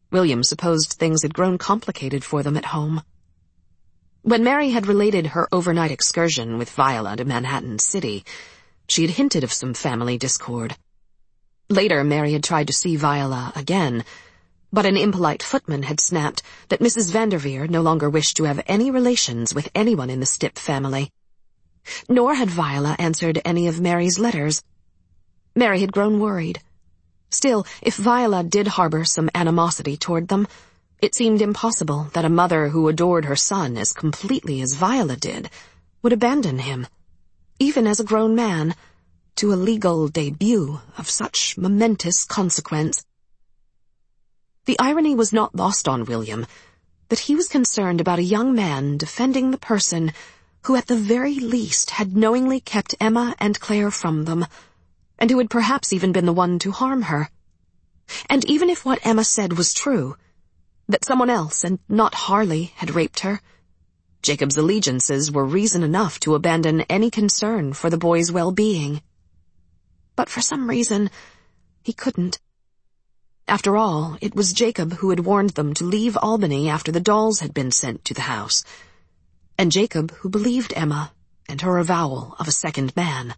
William supposed things had grown complicated for them at home. When Mary had related her overnight excursion with Viola to Manhattan City, she had hinted of some family discord. Later, Mary had tried to see Viola again, but an impolite footman had snapped that Mrs. Vanderveer no longer wished to have any relations with anyone in the Stipp family. Nor had Viola answered any of Mary's letters. Mary had grown worried. Still, if Viola did harbor some animosity toward them, it seemed impossible that a mother who adored her son as completely as Viola did would abandon him, even as a grown man, to a legal debut of such momentous consequence. The irony was not lost on William that he was concerned about a young man defending the person who at the very least had knowingly kept Emma and Claire from them, and who had perhaps even been the one to harm her. And even if what Emma said was true, that someone else and not Harley had raped her, Jacob's allegiances were reason enough to abandon any concern for the boy's well-being. But for some reason, he couldn't. After all, it was Jacob who had warned them to leave Albany after the dolls had been sent to the house, and Jacob who believed Emma and her avowal of a second man.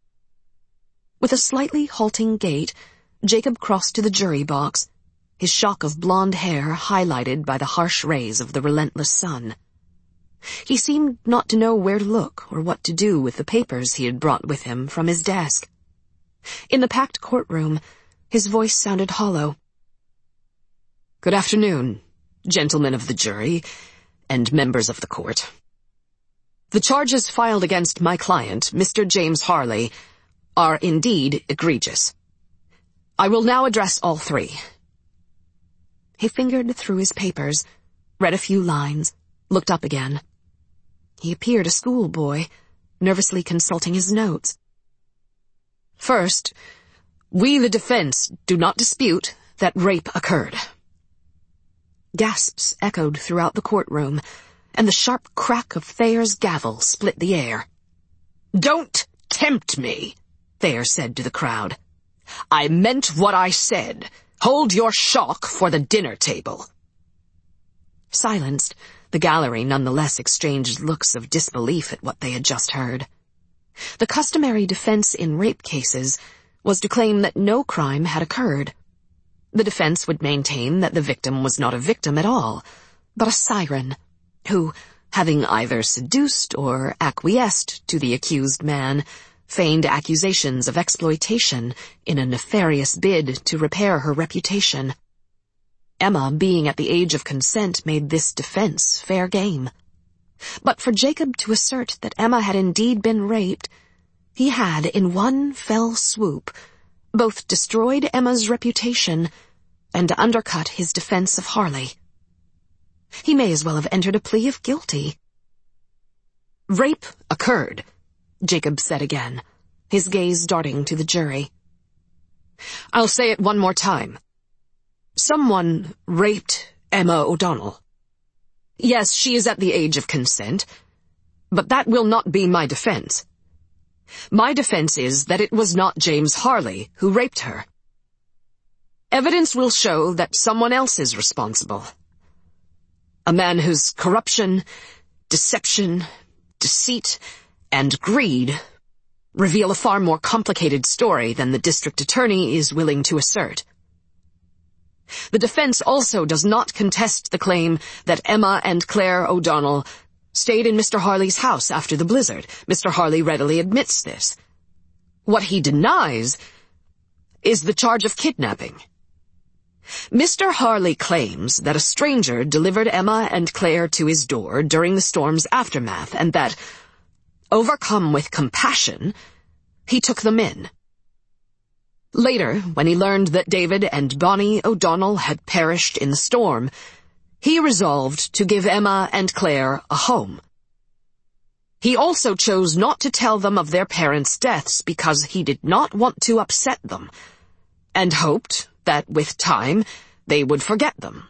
With a slightly halting gait, Jacob crossed to the jury box, his shock of blonde hair highlighted by the harsh rays of the relentless sun. He seemed not to know where to look or what to do with the papers he had brought with him from his desk. In the packed courtroom, his voice sounded hollow. "Good afternoon, gentlemen of the jury and members of the court. The charges filed against my client, Mr. James Harley, are indeed egregious. I will now address all three." He fingered through his papers, read a few lines, looked up again. He appeared a schoolboy, nervously consulting his notes. "First, we the defense do not dispute that rape occurred." Gasps echoed throughout the courtroom, and the sharp crack of Thayer's gavel split the air. "Don't tempt me," Thayer said to the crowd. "I meant what I said. Hold your shock for the dinner table." Silenced, the gallery nonetheless exchanged looks of disbelief at what they had just heard. The customary defense in rape cases was to claim that no crime had occurred. The defense would maintain that the victim was not a victim at all, but a siren, who, having either seduced or acquiesced to the accused man, feigned accusations of exploitation in a nefarious bid to repair her reputation. Emma, being at the age of consent, made this defense fair game. But for Jacob to assert that Emma had indeed been raped, he had, in one fell swoop, both destroyed Emma's reputation and undercut his defense of Harley. He may as well have entered a plea of guilty. "Rape occurred," Jacob said again, his gaze darting to the jury. "I'll say it one more time. Someone raped Emma O'Donnell. Yes, she is at the age of consent, but that will not be my defense. My defense is that it was not James Harley who raped her. Evidence will show that someone else is responsible. A man whose corruption, deception, deceit, and greed reveal a far more complicated story than the district attorney is willing to assert. The defense also does not contest the claim that Emma and Claire O'Donnell stayed in Mr. Harley's house after the blizzard. Mr. Harley readily admits this. What he denies is the charge of kidnapping. Mr. Harley claims that a stranger delivered Emma and Claire to his door during the storm's aftermath, and that, overcome with compassion, he took them in. Later, when he learned that David and Bonnie O'Donnell had perished in the storm, he resolved to give Emma and Claire a home. He also chose not to tell them of their parents' deaths because he did not want to upset them, and hoped that with time they would forget them.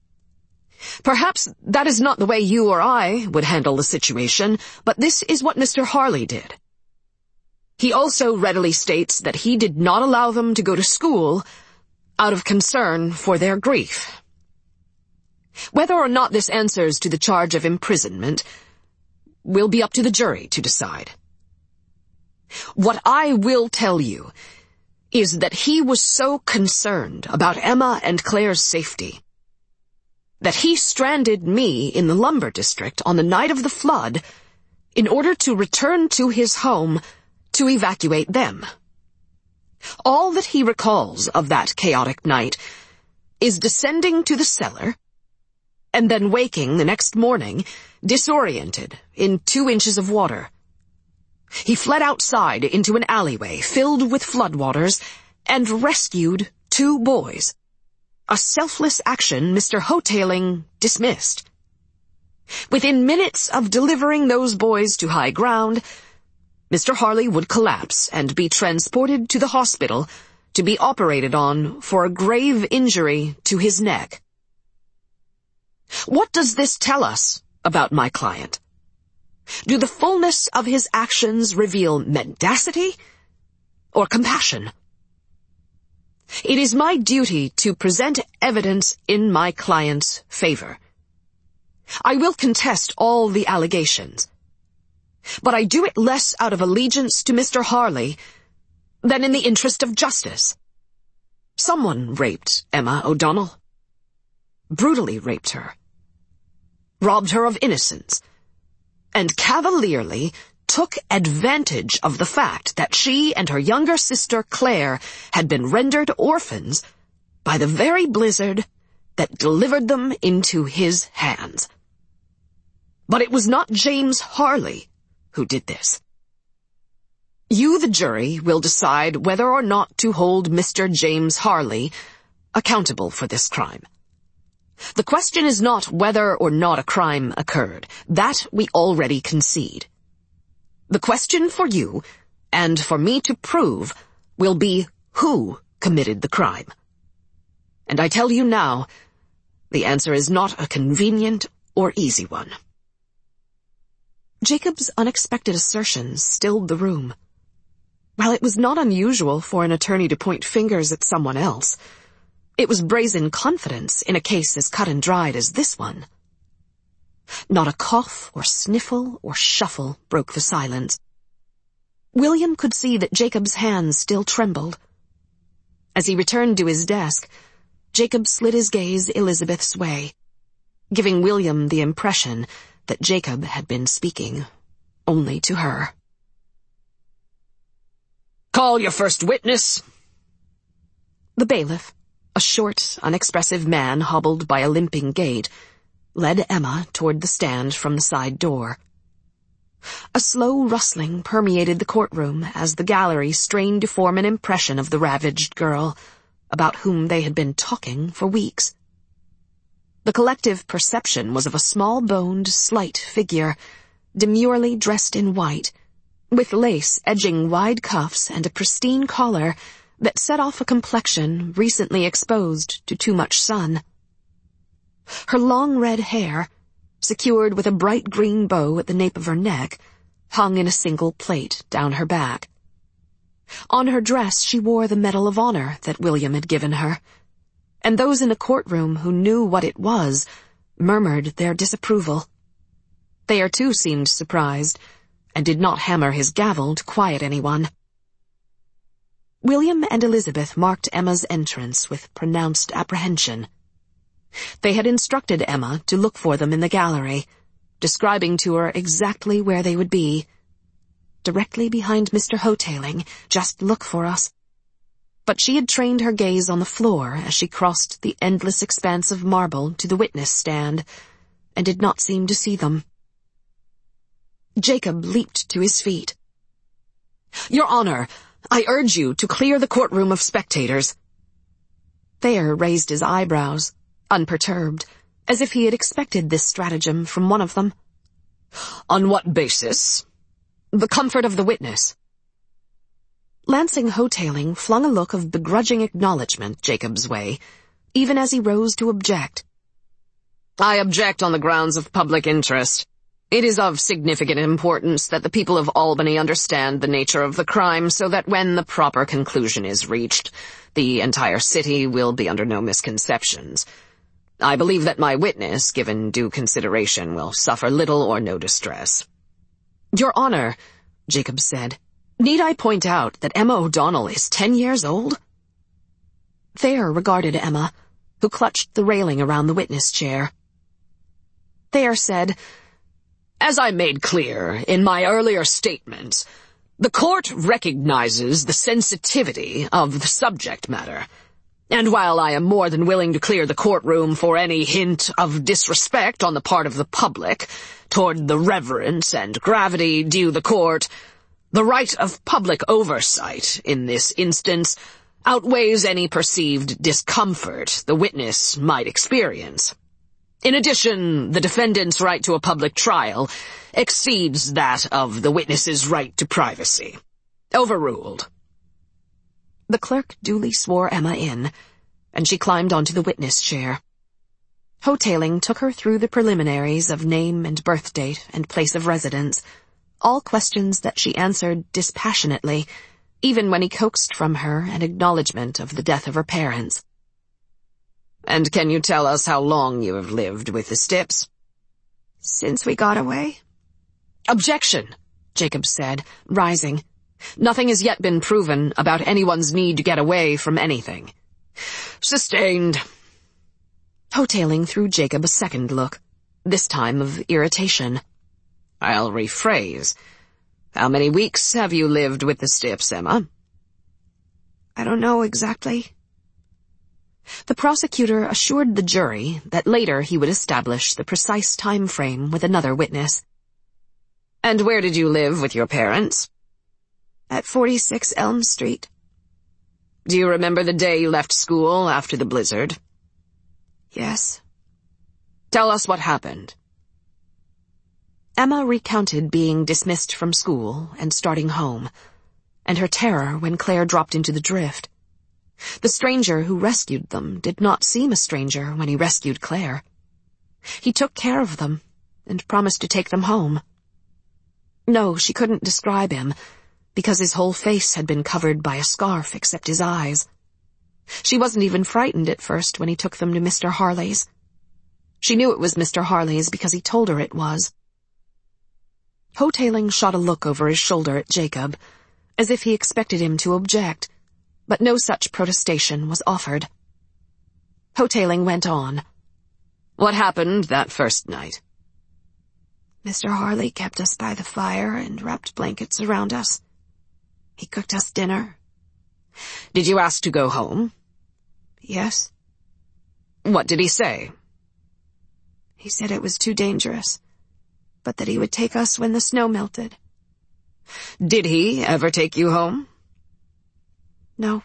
Perhaps that is not the way you or I would handle the situation, but this is what Mr. Harley did. He also readily states that he did not allow them to go to school out of concern for their grief. Whether or not this answers to the charge of imprisonment will be up to the jury to decide. What I will tell you is that he was so concerned about Emma and Claire's safety that he stranded me in the lumber district on the night of the flood in order to return to his home to evacuate them. All that he recalls of that chaotic night is descending to the cellar and then waking the next morning, disoriented, in 2 inches of water. He fled outside into an alleyway filled with floodwaters and rescued 2 boys. A selfless action Mr. Hotailing dismissed. Within minutes of delivering those boys to high ground, Mr. Harley would collapse and be transported to the hospital to be operated on for a grave injury to his neck. What does this tell us about my client? Do the fullness of his actions reveal mendacity or compassion? It is my duty to present evidence in my client's favor. I will contest all the allegations, but I do it less out of allegiance to Mr. Harley than in the interest of justice. Someone raped Emma O'Donnell, brutally raped her, robbed her of innocence, and cavalierly took advantage of the fact that she and her younger sister Claire had been rendered orphans by the very blizzard that delivered them into his hands. But it was not James Harley who did this. You, the jury, will decide whether or not to hold Mr. James Harley accountable for this crime. The question is not whether or not a crime occurred. That we already concede. The question for you, and for me to prove, will be who committed the crime. And I tell you now, the answer is not a convenient or easy one. Jacob's unexpected assertions stilled the room. While it was not unusual for an attorney to point fingers at someone else, it was brazen confidence in a case as cut and dried as this one. Not a cough or sniffle or shuffle broke the silence. William could see that Jacob's hands still trembled. As he returned to his desk, Jacob slid his gaze Elizabeth's way, giving William the impression that Jacob had been speaking only to her. "Call your first witness." The bailiff, a short, unexpressive man hobbled by a limping gait, led Emma toward the stand from the side door. A slow rustling permeated the courtroom as the gallery strained to form an impression of the ravaged girl, about whom they had been talking for weeks. The collective perception was of a small-boned, slight figure, demurely dressed in white, with lace edging wide cuffs and a pristine collar that set off a complexion recently exposed to too much sun. Her long red hair, secured with a bright green bow at the nape of her neck, hung in a single plait down her back. On her dress she wore the Medal of Honor that William had given her, and those in the courtroom who knew what it was murmured their disapproval. Thayer too seemed surprised, and did not hammer his gavel to quiet anyone. William and Elizabeth marked Emma's entrance with pronounced apprehension. They had instructed Emma to look for them in the gallery, describing to her exactly where they would be. "Directly behind Mr. Hotailing, just look for us." But she had trained her gaze on the floor as she crossed the endless expanse of marble to the witness stand, and did not seem to see them. Jacob leaped to his feet. "Your Honor, I urge you to clear the courtroom of spectators." Thayer raised his eyebrows, unperturbed, as if he had expected this stratagem from one of them. "On what basis?" "The comfort of the witness." Lansing Hotailing flung a look of begrudging acknowledgement Jacob's way, even as he rose to object. "I object on the grounds of public interest. It is of significant importance that the people of Albany understand the nature of the crime so that when the proper conclusion is reached, the entire city will be under no misconceptions. I believe that my witness, given due consideration, will suffer little or no distress." "Your Honor," Jacob said, "need I point out that Emma O'Donnell is 10 years old?" Thayer regarded Emma, who clutched the railing around the witness chair. Thayer said, "As I made clear in my earlier statements, the court recognizes the sensitivity of the subject matter, and while I am more than willing to clear the courtroom for any hint of disrespect on the part of the public toward the reverence and gravity due the court, the right of public oversight in this instance outweighs any perceived discomfort the witness might experience. In addition, the defendant's right to a public trial exceeds that of the witness's right to privacy. Overruled." The clerk duly swore Emma in, and she climbed onto the witness chair. Hotaling took her through the preliminaries of name and birth date and place of residence, all questions that she answered dispassionately, even when he coaxed from her an acknowledgment of the death of her parents. "And can you tell us how long you have lived with the Stipps?" "Since we got away." "Objection," Jacob said, rising. "Nothing has yet been proven about anyone's need to get away from anything." "Sustained." Hotaling threw Jacob a second look, this time of irritation. "I'll rephrase. How many weeks have you lived with the Stipps, Emma?" "I don't know exactly." The prosecutor assured the jury that later he would establish the precise time frame with another witness. "And where did you live with your parents?" "At 46 Elm Street." "Do you remember the day you left school after the blizzard?" "Yes." "Tell us what happened." Emma recounted being dismissed from school and starting home, and her terror when Claire dropped into the drift. The stranger who rescued them did not seem a stranger when he rescued Claire. He took care of them and promised to take them home. No, she couldn't describe him, because his whole face had been covered by a scarf except his eyes. She wasn't even frightened at first when he took them to Mr. Harley's. She knew it was Mr. Harley's because he told her it was. Hotaling shot a look over his shoulder at Jacob, as if he expected him to object, but no such protestation was offered. Hotaling went on. "What happened that first night?" "Mr. Harley kept us by the fire and wrapped blankets around us. He cooked us dinner." "Did you ask to go home?" "Yes." "What did he say?" "He said it was too dangerous, but that he would take us when the snow melted." "Did he ever take you home?" "No."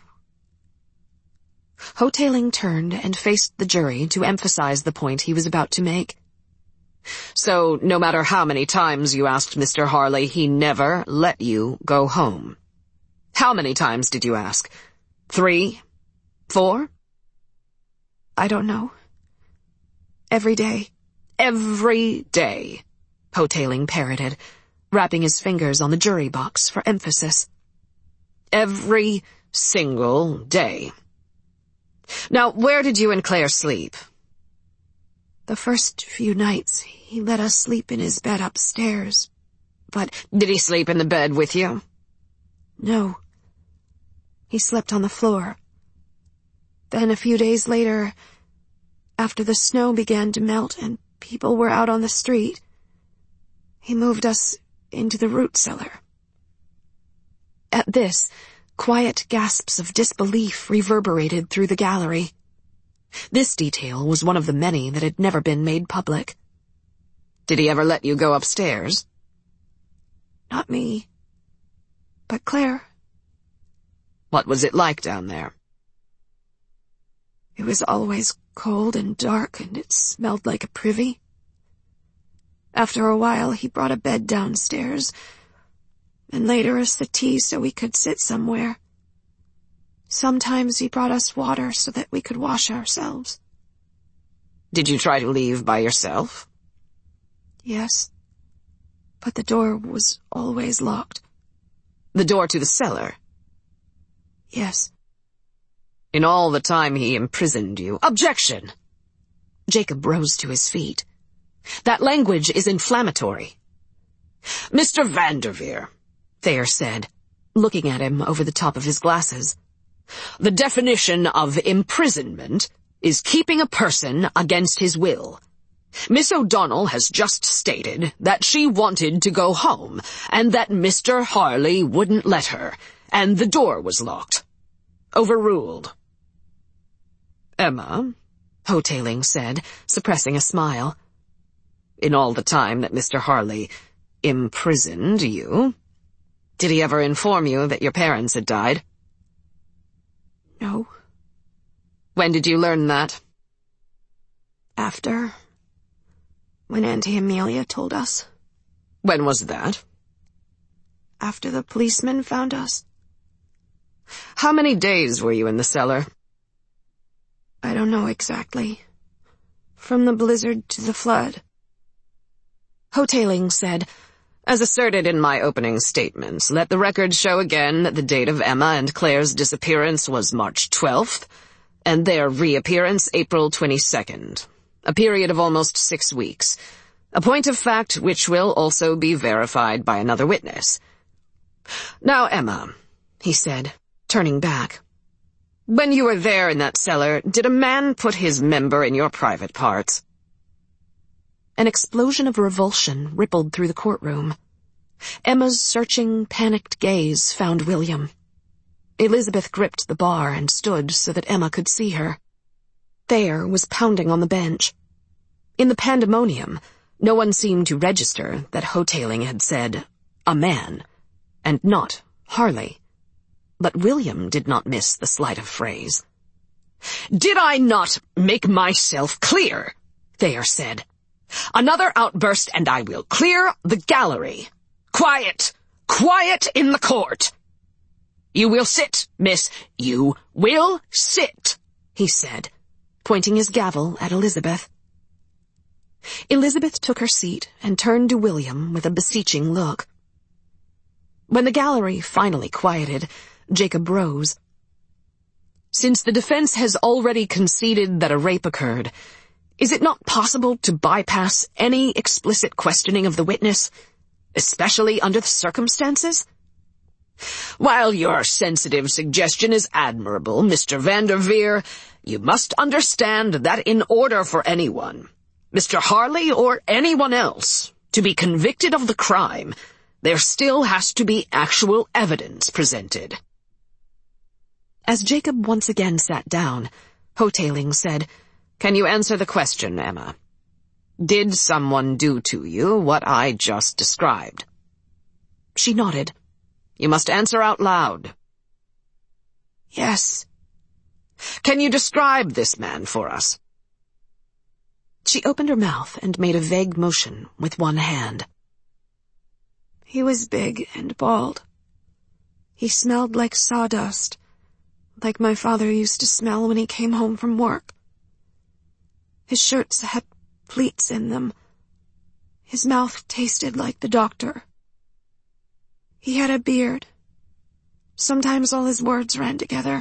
Hotaling turned and faced the jury to emphasize the point he was about to make. "So, no matter how many times you asked Mr. Harley, he never let you go home. How many times did you ask? 3? 4? "I don't know. Every day." "Every day," Hotaling parroted, rapping his fingers on the jury box for emphasis. "Every single day. Now, where did you and Claire sleep?" "The first few nights, he let us sleep in his bed upstairs, but—" "Did he sleep in the bed with you?" "No. He slept on the floor. Then a few days later, after the snow began to melt and people were out on the street, he moved us into the root cellar." At this, quiet gasps of disbelief reverberated through the gallery. This detail was one of the many that had never been made public. "Did he ever let you go upstairs?" "Not me. But Claire." "What was it like down there?" "It was always cold and dark, and it smelled like a privy. After a while, he brought a bed downstairs, and later a settee so we could sit somewhere. Sometimes he brought us water so that we could wash ourselves." "Did you try to leave by yourself?" "Yes, but the door was always locked." "The door to the cellar?" "Yes." "In all the time he imprisoned you—" "Objection!" Jacob rose to his feet. "That language is inflammatory." "Mr. Vanderveer," Thayer said, looking at him over the top of his glasses, "the definition of imprisonment is keeping a person against his will. Miss O'Donnell has just stated that she wanted to go home, and that Mr. Harley wouldn't let her, and the door was locked. Overruled." "Emma," Hotaling said, suppressing a smile, "in all the time that Mr. Harley imprisoned you, did he ever inform you that your parents had died?" "No." "When did you learn that?" "After. When Auntie Amelia told us." "When was that?" "After the policeman found us." "How many days were you in the cellar?" "I don't know exactly. From the blizzard to the flood." Hotaling said, "As asserted in my opening statements, let the record show again that the date of Emma and Claire's disappearance was March 12th, and their reappearance April 22nd, a period of almost 6 weeks, a point of fact which will also be verified by another witness. Now, Emma," he said, turning back, "when you were there in that cellar, did a man put his member in your private parts?" An explosion of revulsion rippled through the courtroom. Emma's searching, panicked gaze found William. Elizabeth gripped the bar and stood so that Emma could see her. Thayer was pounding on the bench. In the pandemonium, no one seemed to register that Hotaling had said, "a man," and not Harley. But William did not miss the sleight of phrase. "Did I not make myself clear?" Thayer said. "Another outburst and I will clear the gallery. Quiet! Quiet in the court!" "You will sit, miss. You will sit," he said, pointing his gavel at Elizabeth. Elizabeth took her seat and turned to William with a beseeching look. When the gallery finally quieted, Jacob rose. "Since the defense has already conceded that a rape occurred, is it not possible to bypass any explicit questioning of the witness, especially under the circumstances?" "While your sensitive suggestion is admirable, Mr. Vanderveer, you must understand that in order for anyone, Mr. Harley or anyone else, to be convicted of the crime, there still has to be actual evidence presented." As Jacob once again sat down, Hotaling said, "Can you answer the question, Emma? Did someone do to you what I just described?" She nodded. "You must answer out loud." "Yes." "Can you describe this man for us?" She opened her mouth and made a vague motion with one hand. "He was big and bald. He smelled like sawdust, like my father used to smell when he came home from work. His shirts had pleats in them. His mouth tasted like the doctor. He had a beard. Sometimes all his words ran together."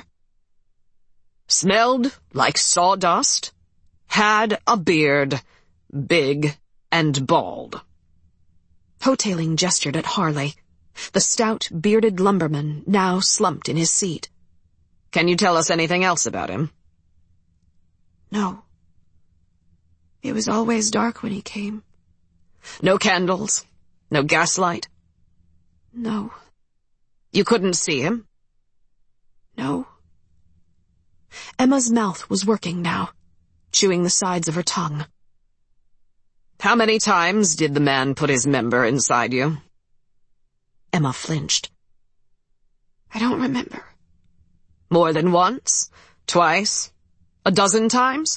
"Smelled like sawdust, had a beard, big and bald." Hotaling gestured at Harley, the stout, bearded lumberman now slumped in his seat. "Can you tell us anything else about him?" "No. It was always dark when he came." "No candles? No gaslight?" "No." "You couldn't see him?" "No." Emma's mouth was working now, chewing the sides of her tongue. "How many times did the man put his member inside you?" Emma flinched. "I don't remember." "More than once? Twice? A dozen times?"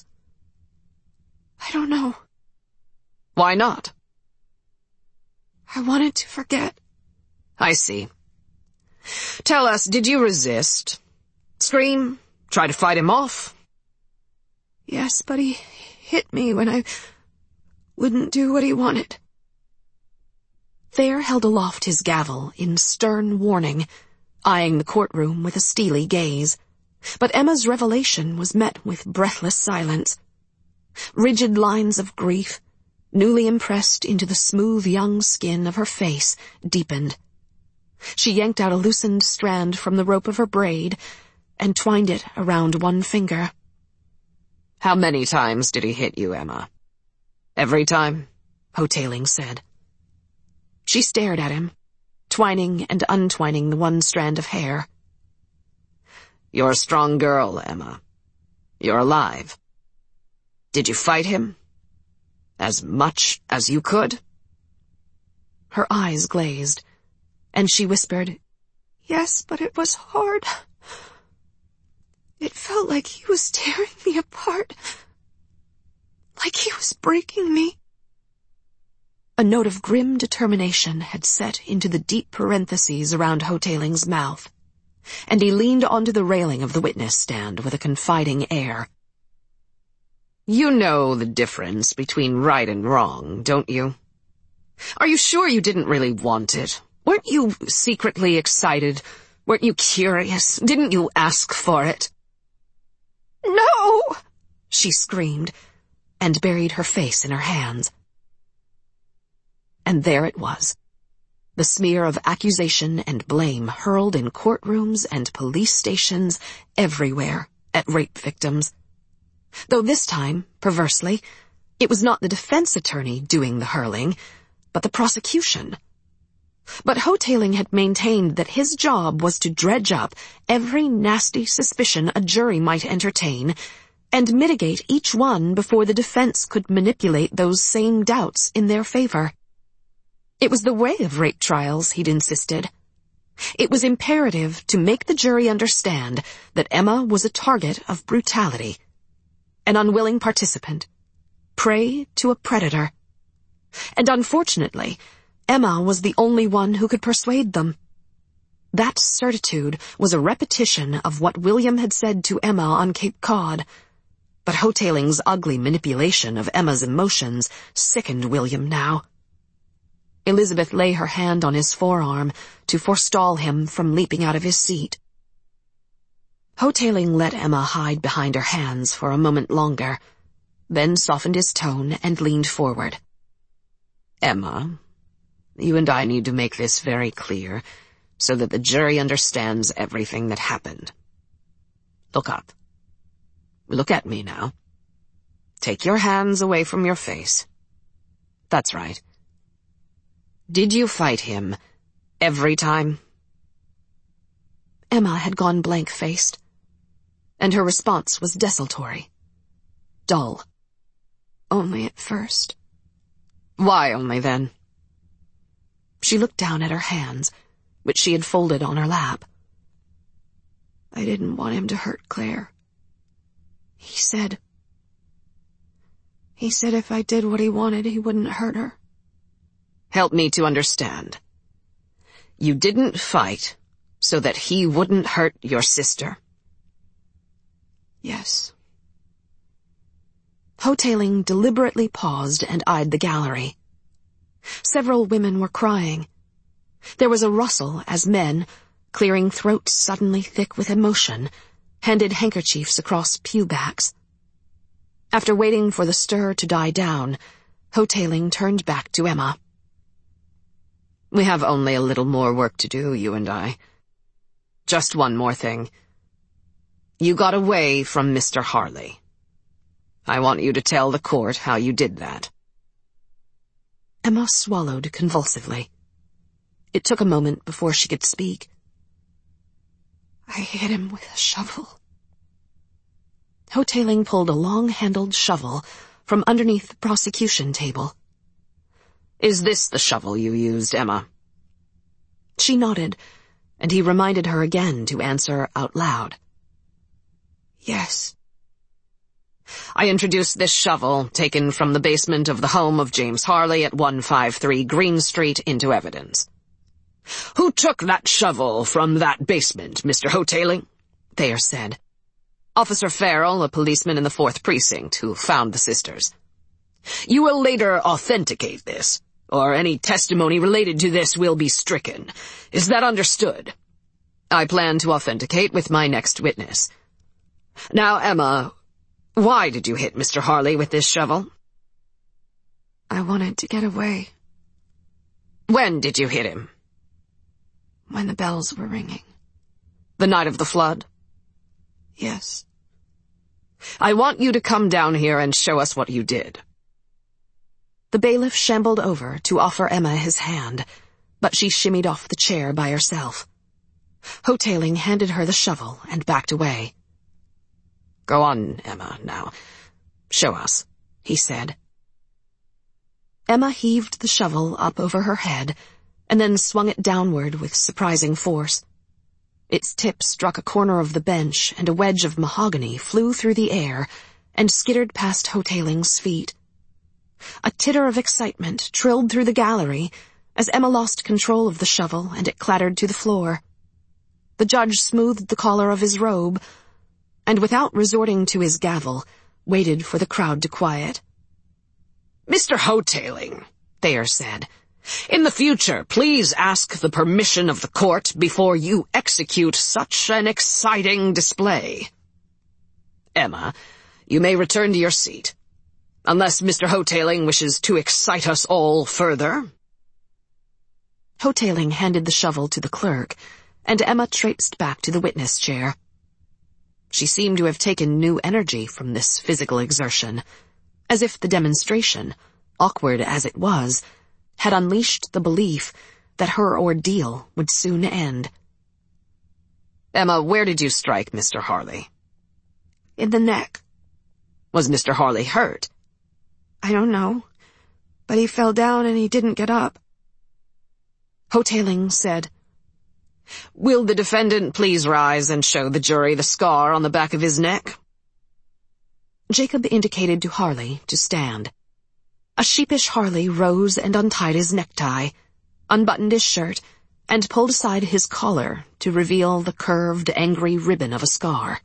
"I don't know." "Why not?" "I wanted to forget." "I see. Tell us, did you resist? Scream? Try to fight him off?" "Yes, but he hit me when I wouldn't do what he wanted." Thayer held aloft his gavel in stern warning, eyeing the courtroom with a steely gaze. But Emma's revelation was met with breathless silence. Rigid lines of grief, newly impressed into the smooth young skin of her face, deepened. She yanked out a loosened strand from the rope of her braid and twined it around one finger. "How many times did he hit you, Emma?" "Every time," Hotaling said. She stared at him, twining and untwining the one strand of hair. "You're a strong girl, Emma. You're alive. Did you fight him? As much as you could?" Her eyes glazed, and she whispered, "Yes, but it was hard. It felt like he was tearing me apart, like he was breaking me." A note of grim determination had set into the deep parentheses around Hotaling's mouth, and he leaned onto the railing of the witness stand with a confiding air. "You know the difference between right and wrong, don't you? Are you sure you didn't really want it? Weren't you secretly excited? Weren't you curious? Didn't you ask for it?" "No!" she screamed, and buried her face in her hands. And there it was, the smear of accusation and blame hurled in courtrooms and police stations everywhere at rape victims. Though this time, perversely, it was not the defense attorney doing the hurling, but the prosecution. But Hotaling had maintained that his job was to dredge up every nasty suspicion a jury might entertain and mitigate each one before the defense could manipulate those same doubts in their favor. It was the way of rape trials, he'd insisted. It was imperative to make the jury understand that Emma was a target of brutality, an unwilling participant, prey to a predator. And unfortunately, Emma was the only one who could persuade them. That certitude was a repetition of what William had said to Emma on Cape Cod, but Hotaling's ugly manipulation of Emma's emotions sickened William now. Elizabeth lay her hand on his forearm to forestall him from leaping out of his seat. Hotaling let Emma hide behind her hands for a moment longer, then softened his tone and leaned forward. "Emma, you and I need to make this very clear so that the jury understands everything that happened. Look up. Look at me now. Take your hands away from your face. That's right. Did you fight him every time?" Emma had gone blank-faced, and her response was desultory, dull. "Only at first." "Why only then?" She looked down at her hands, which she had folded on her lap. "I didn't want him to hurt Claire. He said if I did what he wanted, he wouldn't hurt her." "Help me to understand. You didn't fight so that he wouldn't hurt your sister?" "Yes." Hotaling deliberately paused and eyed the gallery. Several women were crying. There was a rustle as men, clearing throats suddenly thick with emotion, handed handkerchiefs across pew backs. After waiting for the stir to die down, Hotaling turned back to Emma. "We have only a little more work to do, you and I. Just one more thing. You got away from Mr. Harley. I want you to tell the court how you did that." Emma swallowed convulsively. It took a moment before she could speak. "I hit him with a shovel." Hotaling pulled a long-handled shovel from underneath the prosecution table. "Is this the shovel you used, Emma?" She nodded, and he reminded her again to answer out loud. "Yes." "I introduced this shovel, taken from the basement of the home of James Harley at 153 Green Street, into evidence." "Who took that shovel from that basement, Mr. Hotaling?" Thayer said. "Officer Farrell, a policeman in the 4th Precinct, who found the sisters. You will later authenticate this, or any testimony related to this will be stricken. Is that understood?" "I plan to authenticate with my next witness. Now, Emma, Why did you hit Mr. Harley with this shovel? I wanted to get away. When did you hit him? When the bells were ringing. The night of the flood? Yes. I want you to come down here and show us what you did. The bailiff shambled over to offer Emma his hand, but she shimmied off the chair by herself. Hoteling handed her the shovel and backed away. Go on, Emma, now. Show us, he said. Emma heaved the shovel up over her head and then swung it downward with surprising force. Its tip struck a corner of the bench, and a wedge of mahogany flew through the air and skittered past Hoteling's feet. A titter of excitement trilled through the gallery as Emma lost control of the shovel and it clattered to the floor. The judge smoothed the collar of his robe and, without resorting to his gavel, waited for the crowd to quiet. Mr. Hoteling, Thayer said, in the future, please ask the permission of the court before you execute such an exciting display. Emma, you may return to your seat, unless Mr. Hoteling wishes to excite us all further. Hoteling handed the shovel to the clerk, and Emma traipsed back to the witness chair. She seemed to have taken new energy from this physical exertion, as if the demonstration, awkward as it was, had unleashed the belief that her ordeal would soon end. Emma, where did you strike Mr. Harley? In the neck. Was Mr. Harley hurt? I don't know, but he fell down and he didn't get up. Hoteling said, Will the defendant please rise and show the jury the scar on the back of his neck? Jacob indicated to Harley to stand. A sheepish Harley rose and untied his necktie, unbuttoned his shirt, and pulled aside his collar to reveal the curved, angry ribbon of a scar.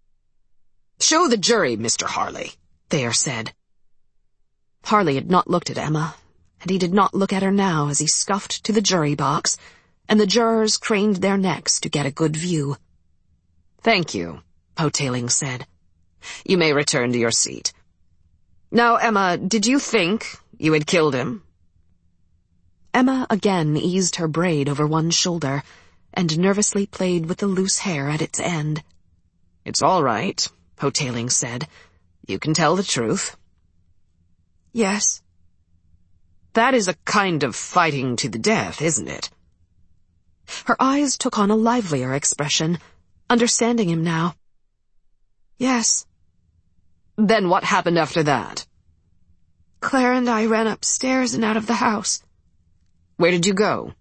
Show the jury, Mr. Harley, Thayer said. Harley had not looked at Emma, and he did not look at her now as he scuffed to the jury box, and the jurors craned their necks to get a good view. Thank you, Hoteling said. You may return to your seat. Now, Emma, did you think you had killed him? Emma again eased her braid over one shoulder and nervously played with the loose hair at its end. It's all right, Hoteling said. You can tell the truth. Yes. That is a kind of fighting to the death, isn't it? Her eyes took on a livelier expression, understanding him now. Yes. Then what happened after that? Claire and I ran upstairs and out of the house. Where did you go?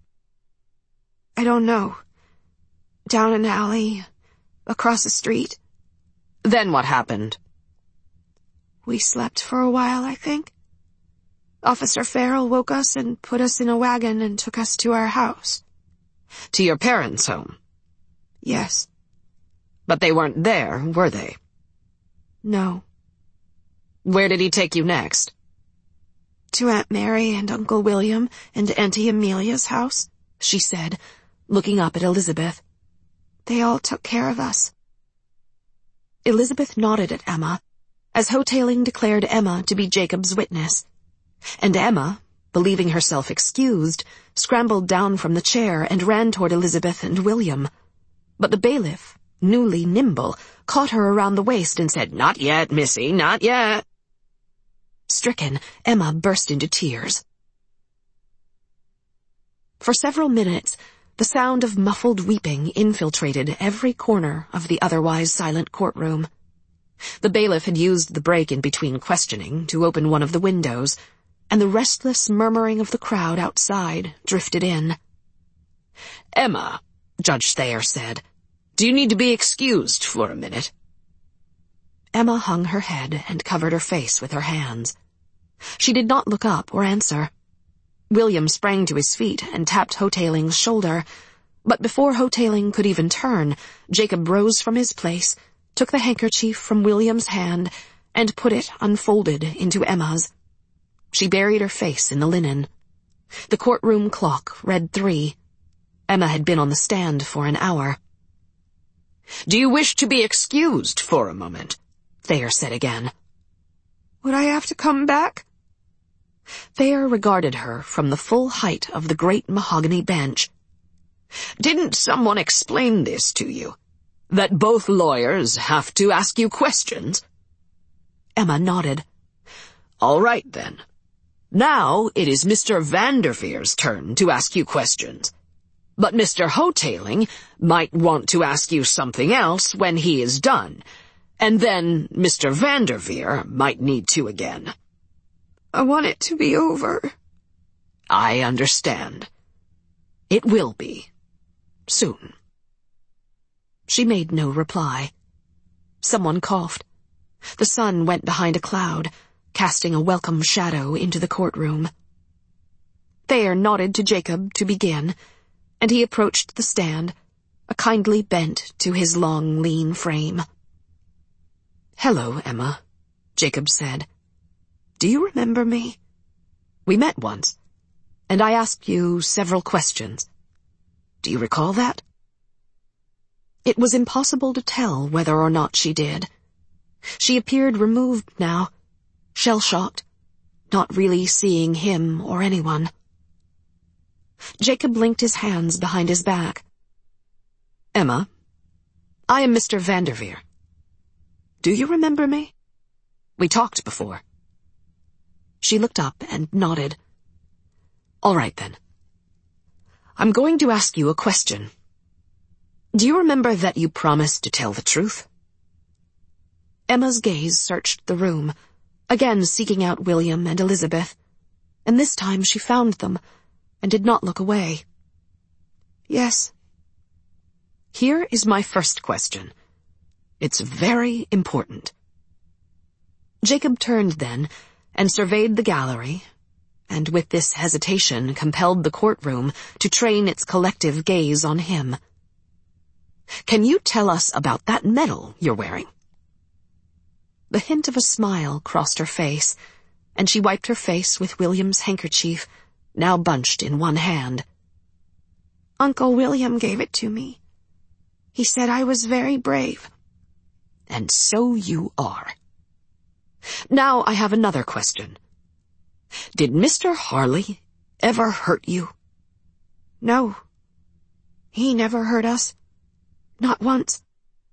I don't know. Down an alley, across the street. Then what happened? We slept for a while, I think. Officer Farrell woke us and put us in a wagon and took us to our house. To your parents' home? Yes. But they weren't there, were they? No. Where did he take you next? To Aunt Mary and Uncle William and Auntie Amelia's house, she said, looking up at Elizabeth. They all took care of us. Elizabeth nodded at Emma, as Hoteling declared Emma to be Jacob's witness. And Emma, believing herself excused, scrambled down from the chair and ran toward Elizabeth and William. But the bailiff, newly nimble, caught her around the waist and said, Not yet, missy, not yet. Stricken, Emma burst into tears. For several minutes, the sound of muffled weeping infiltrated every corner of the otherwise silent courtroom. The bailiff had used the break in between questioning to open one of the windows, and the restless murmuring of the crowd outside drifted in. Emma, Judge Thayer said, do you need to be excused for a minute? Emma hung her head and covered her face with her hands. She did not look up or answer. William sprang to his feet and tapped Hoteling's shoulder, but before Hoteling could even turn, Jacob rose from his place, took the handkerchief from William's hand, and put it unfolded into Emma's. She buried her face in the linen. The courtroom clock read 3. Emma had been on the stand for an hour. Do you wish to be excused for a moment? Thayer said again. Would I have to come back? Thayer regarded her from the full height of the great mahogany bench. Didn't someone explain this to you? That both lawyers have to ask you questions? Emma nodded. All right, then. Now it is Mr. Vanderveer's turn to ask you questions. But Mr. Hotaling might want to ask you something else when he is done, and then Mr. Vanderveer might need to again. I want it to be over. I understand. It will be. Soon. She made no reply. Someone coughed. The sun went behind a cloud, casting a welcome shadow into the courtroom. Thayer nodded to Jacob to begin, and he approached the stand, a kindly bent to his long, lean frame. Hello, Emma, Jacob said. Do you remember me? We met once, and I asked you several questions. Do you recall that? It was impossible to tell whether or not she did. She appeared removed now, shell-shocked, not really seeing him or anyone. Jacob linked his hands behind his back. Emma, I am Mr. Vanderveer. Do you remember me? We talked before. She looked up and nodded. All right, then. I'm going to ask you a question. Do you remember that you promised to tell the truth? Emma's gaze searched the room, again seeking out William and Elizabeth, and this time she found them, and did not look away. Yes. Here is my first question. It's very important. Jacob turned then, and surveyed the gallery, and with this hesitation compelled the courtroom to train its collective gaze on him. Can you tell us about that medal you're wearing? The hint of a smile crossed her face, and she wiped her face with William's handkerchief, now bunched in one hand. Uncle William gave it to me. He said I was very brave. And so you are. Now I have another question. Did Mr. Harley ever hurt you? No. He never hurt us. Not once.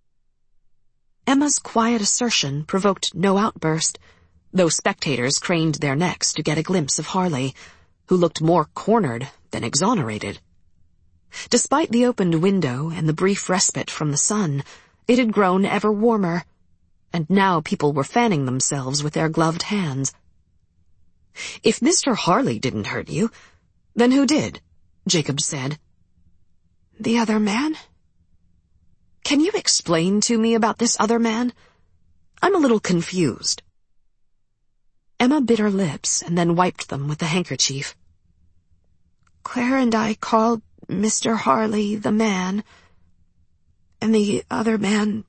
Emma's quiet assertion provoked no outburst, though spectators craned their necks to get a glimpse of Harley, who looked more cornered than exonerated. Despite the opened window and the brief respite from the sun, it had grown ever warmer, and now people were fanning themselves with their gloved hands. If Mr. Harley didn't hurt you, then who did? Jacob said. The other man? Can you explain to me about this other man? I'm a little confused. Emma bit her lips and then wiped them with the handkerchief. Claire and I called Mr. Harley the man, and the other man.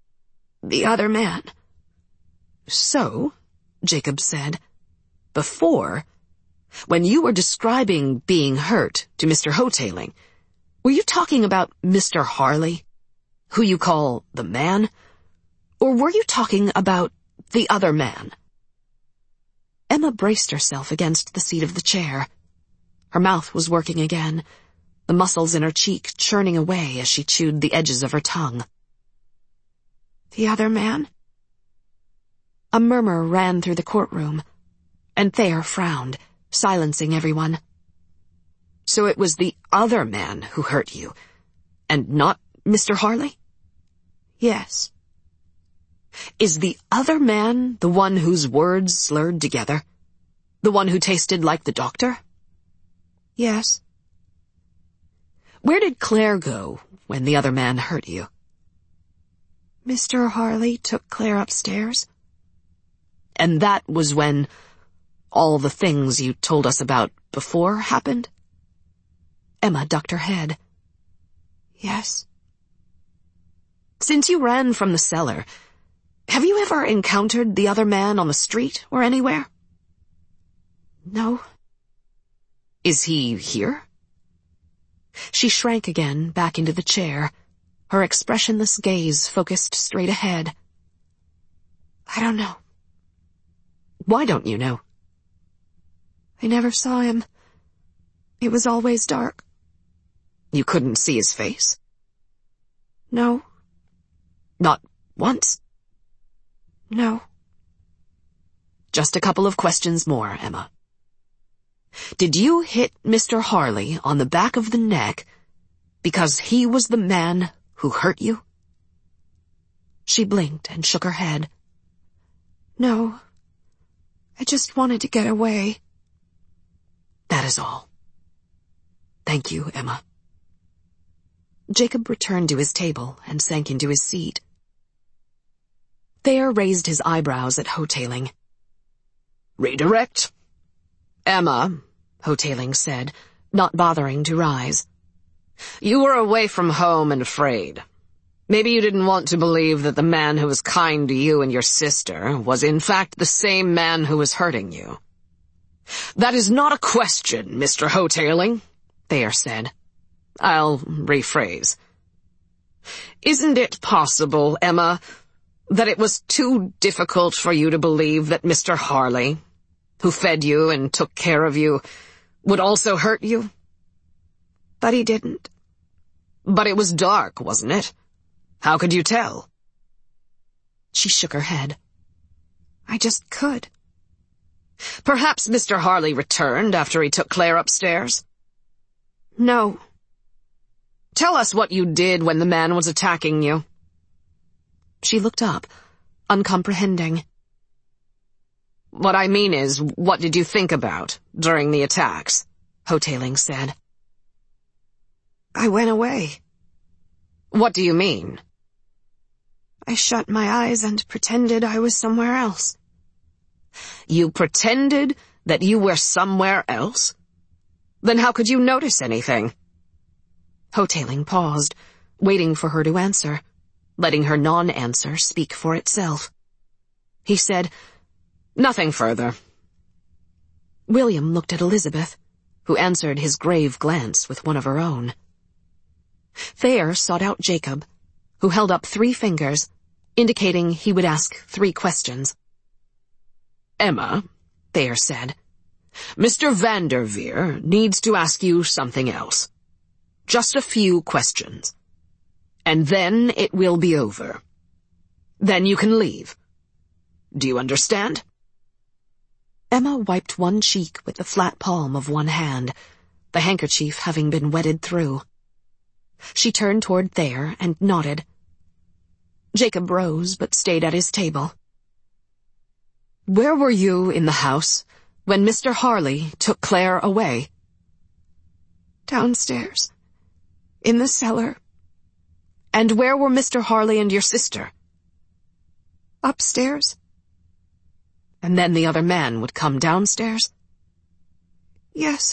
So, Jacob said, before, when you were describing being hurt to Mr. Hotaling, were you talking about Mr. Harley, who you call the man, or were you talking about the other man? Emma braced herself against the seat of the chair. Her mouth was working again, the muscles in her cheek churning away as she chewed the edges of her tongue. The other man? A murmur ran through the courtroom, and Thayer frowned, silencing everyone. So it was the other man who hurt you, and not Mr. Harley? Yes. Is the other man the one whose words slurred together? The one who tasted like the doctor? Yes. Where did Claire go when the other man hurt you? Mr. Harley took Claire upstairs. And that was when all the things you told us about before happened? Emma ducked her head. Yes. Since you ran from the cellar, have you ever encountered the other man on the street or anywhere? No. Is he here? She shrank again back into the chair, her expressionless gaze focused straight ahead. I don't know. Why don't you know? I never saw him. It was always dark. You couldn't see his face? No. Not once? No. Just a couple of questions more, Emma. Did you hit Mr. Harley on the back of the neck because he was the man who hurt you? She blinked and shook her head. No. I just wanted to get away. That is all. Thank you, Emma. Jacob returned to his table and sank into his seat. Thayer raised his eyebrows at Hotaling. Redirect? Emma, Hotaling said, not bothering to rise. You were away from home and afraid. Maybe you didn't want to believe that the man who was kind to you and your sister was in fact the same man who was hurting you. That is not a question, Mr. Hotaling, Thayer said. I'll rephrase. Isn't it possible, Emma, that it was too difficult for you to believe that Mr. Harley, who fed you and took care of you, would also hurt you? But he didn't. But it was dark, wasn't it? How could you tell? She shook her head. I just could. Perhaps Mr. Harley returned after he took Claire upstairs? No. Tell us what you did when the man was attacking you. She looked up, uncomprehending. What I mean is, what did you think about during the attacks? Hotaling said. I went away. What do you mean? I shut my eyes and pretended I was somewhere else. You pretended that you were somewhere else? Then how could you notice anything? Hotaling paused, waiting for her to answer, letting her non-answer speak for itself. He said, Nothing further. William looked at Elizabeth, who answered his grave glance with one of her own. Thayer sought out Jacob, who held up 3 fingers, indicating he would ask 3 questions. Emma, Thayer said, Mr. Vanderveer needs to ask you something else. Just a few questions. And then it will be over. Then you can leave. Do you understand? Emma wiped one cheek with the flat palm of one hand, the handkerchief having been wetted through. She turned toward Thayer and nodded. Jacob rose but stayed at his table. Where were you in the house when Mr. Harley took Claire away? Downstairs. In the cellar. And where were Mr. Harley and your sister? Upstairs. And then the other man would come downstairs? Yes.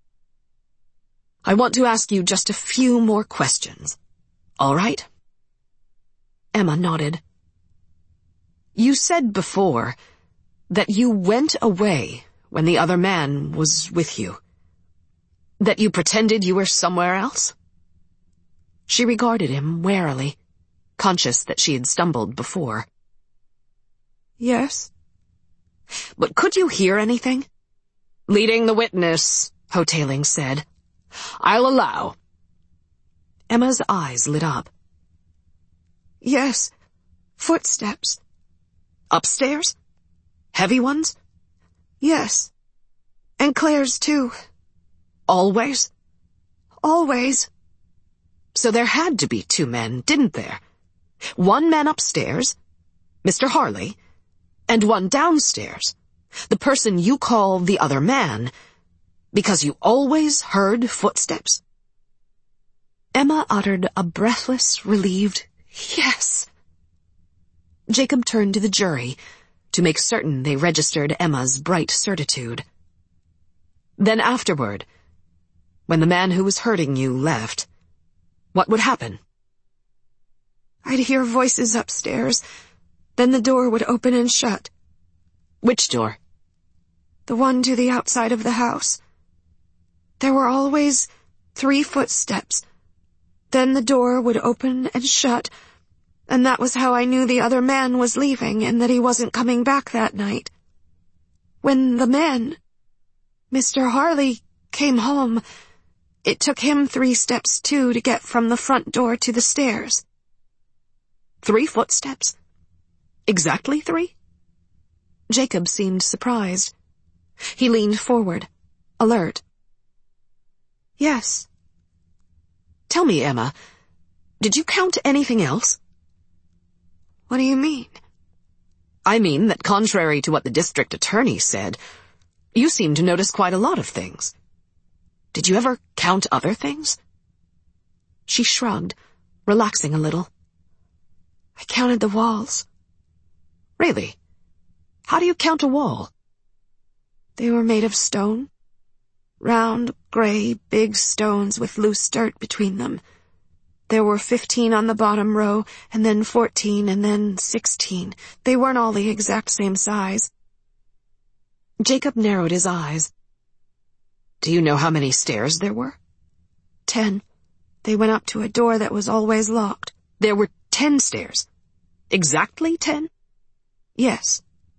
I want to ask you just a few more questions. All right? Emma nodded. You said before that you went away when the other man was with you. That you pretended you were somewhere else? She regarded him warily, conscious that she had stumbled before. Yes. But could you hear anything? Leading the witness, Hotaling said. I'll allow. Emma's eyes lit up. Yes. Footsteps. Upstairs? Heavy ones? Yes. And Claire's too. Always? Always. So there had to be 2 men, didn't there? One man upstairs, Mr. Harley, and one downstairs, the person you call the other man, because you always heard footsteps? Emma uttered a breathless, relieved yes. Jacob turned to the jury to make certain they registered Emma's bright certitude. Then afterward, when the man who was hurting you left, what would happen? I'd hear voices upstairs. Then the door would open and shut. Which door? The one to the outside of the house. There were always 3 footsteps. Then the door would open and shut, And that was how I knew the other man was leaving and that he wasn't coming back that night. When the man, Mr. Harley, came home, it took him 3 steps too to get from the front door to the stairs. 3 footsteps? Exactly 3? Jacob seemed surprised. He leaned forward, alert. Yes. Tell me, Emma, did you count anything else? What do you mean? I mean that contrary to what the district attorney said, you seem to notice quite a lot of things. Did you ever count other things? She shrugged, relaxing a little. I counted the walls. Really? How do you count a wall? They were made of stone. Round, gray, big stones with loose dirt between them. There were 15 on the bottom row, and then 14, and then 16. They weren't all the exact same size. Jacob narrowed his eyes. Do you know how many stairs there were? 10. They went up to a door that was always locked. There were 10 stairs. Exactly 10? Yes.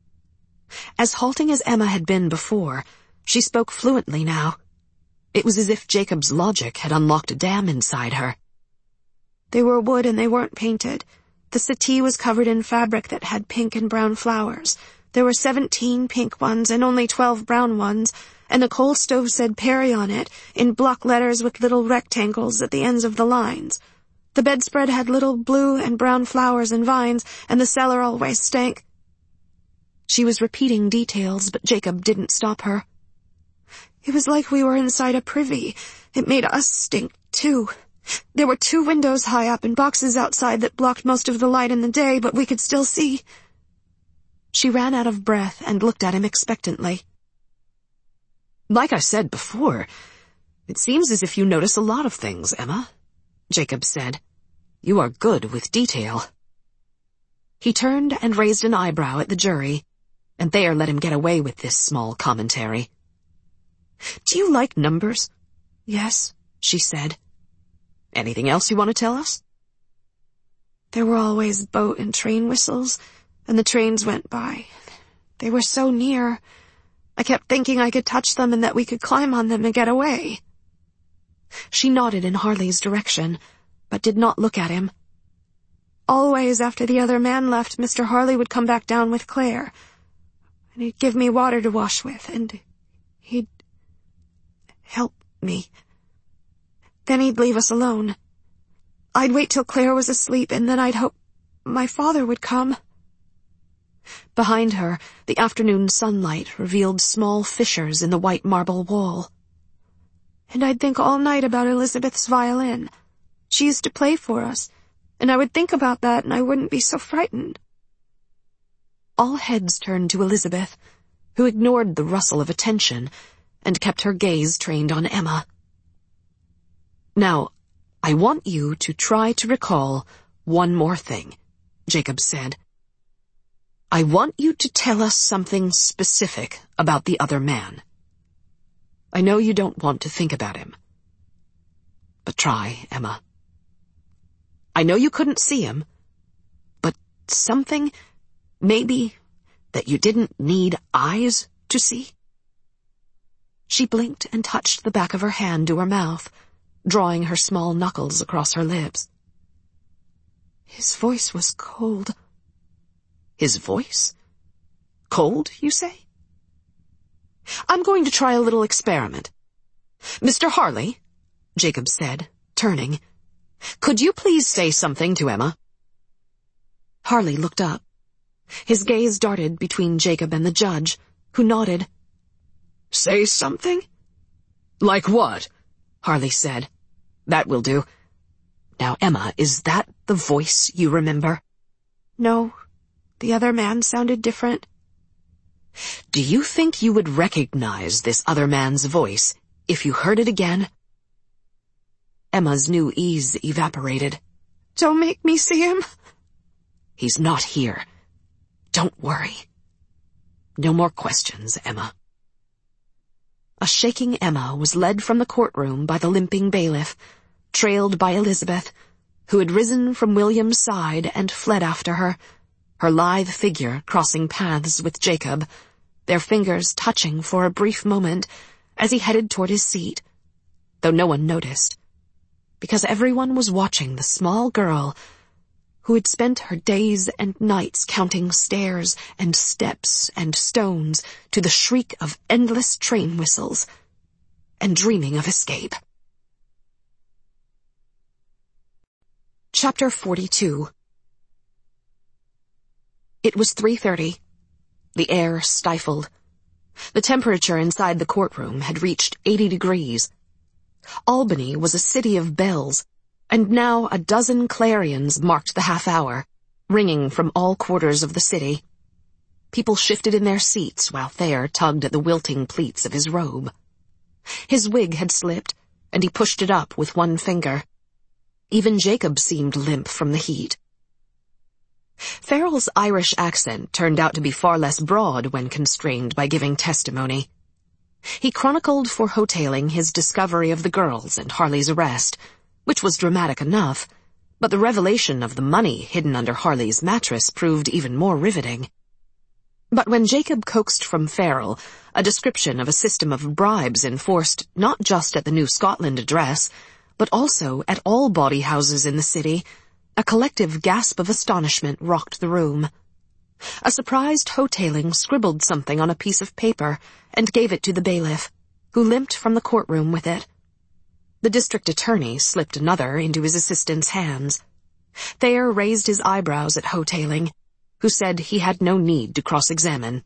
As halting as Emma had been before, she spoke fluently now. It was as if Jacob's logic had unlocked a dam inside her. They were wood and they weren't painted. The settee was covered in fabric that had pink and brown flowers. There were 17 pink ones and only 12 brown ones, and the coal stove said Perry on it, in block letters with little rectangles at the ends of the lines. The bedspread had little blue and brown flowers and vines, and the cellar always stank. She was repeating details, but Jacob didn't stop her. It was like we were inside a privy. It made us stink, too. There were 2 windows high up and boxes outside that blocked most of the light in the day, but we could still see. She ran out of breath and looked at him expectantly. Like I said before, it seems as if you notice a lot of things, Emma, Jacob said. You are good with detail. He turned and raised an eyebrow at the jury, and Thayer let him get away with this small commentary. Do you like numbers? Yes, she said. Anything else you want to tell us? There were always boat and train whistles, and the trains went by. They were so near. I kept thinking I could touch them and that we could climb on them and get away. She nodded in Harley's direction, but did not look at him. Always after the other man left, Mr. Harley would come back down with Claire, and he'd give me water to wash with, and he'd help me. Then he'd leave us alone. I'd wait till Claire was asleep, and then I'd hope my father would come. Behind her, the afternoon sunlight revealed small fissures in the white marble wall. And I'd think all night about Elizabeth's violin. She used to play for us, and I would think about that and I wouldn't be so frightened. All heads turned to Elizabeth, who ignored the rustle of attention and kept her gaze trained on Emma. Now, I want you to try to recall one more thing, Jacob said. I want you to tell us something specific about the other man. I know you don't want to think about him. But try, Emma. I know you couldn't see him, but something, maybe, that you didn't need eyes to see? She blinked and touched the back of her hand to her mouth, drawing her small knuckles across her lips. His voice was cold. His voice? Cold, you say? I'm going to try a little experiment. Mr. Harley, Jacob said, turning, could you please say something to Emma? Harley looked up. His gaze darted between Jacob and the judge, who nodded. Say something? Like what? Harley said. That will do. Now, Emma, is that the voice you remember? No, the other man sounded different. Do you think you would recognize this other man's voice if you heard it again? Emma's new ease evaporated. Don't make me see him. He's not here. Don't worry. No more questions, Emma. A shaking Emma was led from the courtroom by the limping bailiff, trailed by Elizabeth, who had risen from William's side and fled after her, her lithe figure crossing paths with Jacob, their fingers touching for a brief moment as he headed toward his seat, though no one noticed, because everyone was watching the small girl who had spent her days and nights counting stairs and steps and stones to the shriek of endless train whistles and dreaming of escape. Chapter 42. It was 3:30. The air stifled. The temperature inside the courtroom had reached 80 degrees. Albany was a city of bells, and now a dozen clarions marked the half hour, ringing from all quarters of the city. People shifted in their seats while Thayer tugged at the wilting pleats of his robe. His wig had slipped, and he pushed it up with one finger. Even Jacob seemed limp from the heat. Farrell's Irish accent turned out to be far less broad when constrained by giving testimony. He chronicled for Hotaling his discovery of the girls and Harley's arrest, which was dramatic enough, but the revelation of the money hidden under Harley's mattress proved even more riveting. But when Jacob coaxed from Farrell a description of a system of bribes enforced not just at the New Scotland address, but also at all bawdy houses in the city, a collective gasp of astonishment rocked the room. A surprised Hotaling scribbled something on a piece of paper and gave it to the bailiff, who limped from the courtroom with it. The district attorney slipped another into his assistant's hands. Thayer raised his eyebrows at Hotaling, who said he had no need to cross-examine.